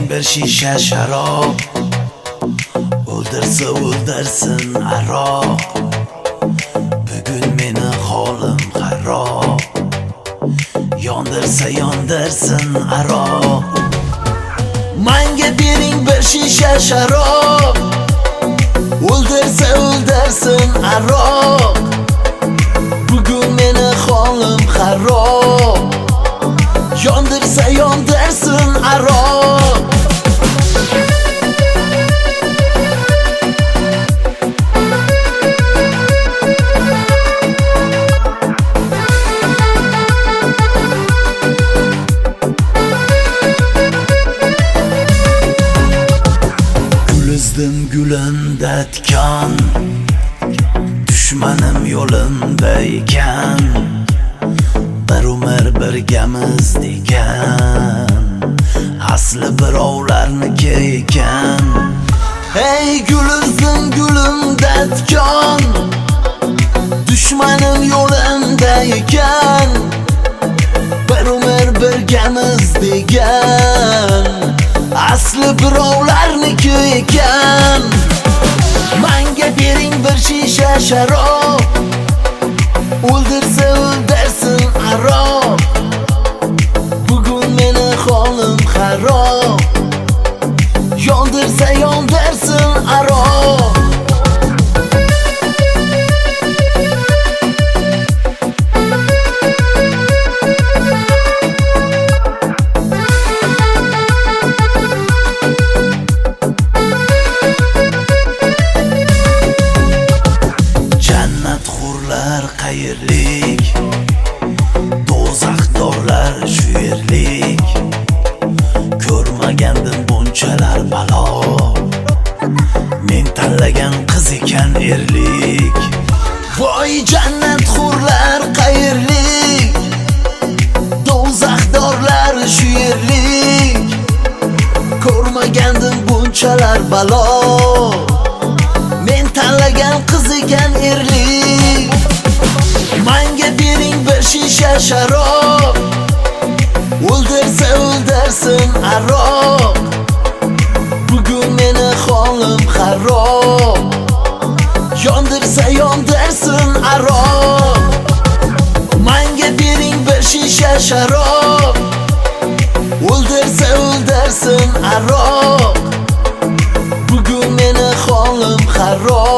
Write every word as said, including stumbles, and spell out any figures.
bering bir shisha sharob, o'ldirsa o'ldirsin aroq. Bugun meni holim xarob, yondirsa yondirsin aroq. Manga bering bir shisha sharob, o'ldirsa o'ldirsin aroq. Bugun meni holim xarob, yondirsa yondirsin aroq. Gulizdim gulimda tikan, dushmanim yo'limda ekan. Bir umr birgamiz degan, asli birovlarniki ekan. Hey gulizdim gulimda tikan, dushmanim yo'limda ekan. Bir umr birgamiz degan, asli birovlarniki ekan. Manga bering bir shisha sharob, o'ldirsa o'ldirsin aroq. Bugun meni holim xarob, yondirsa yondirsin aroq. Qayerlik, do'zaxdorlar shu yerlik. Ko'rmagandim bunchalar balo, men tanlagan qiz ekan erlik. Voy jannatxo'rlar qayerlik, do'zaxdorlar shu yerlik. Ko'rmagandim bunchalar balo, men tanlagan qiz ekan erlik. Manga bering bir shisha sharob, o'ldirsa o'ldirsin aroq. Bugun meni holim xarob, yondirsa yondirsin aroq. Manga bering bir shisha sharob, o'ldirsa o'ldirsin aroq. Bugun meni holim xarob,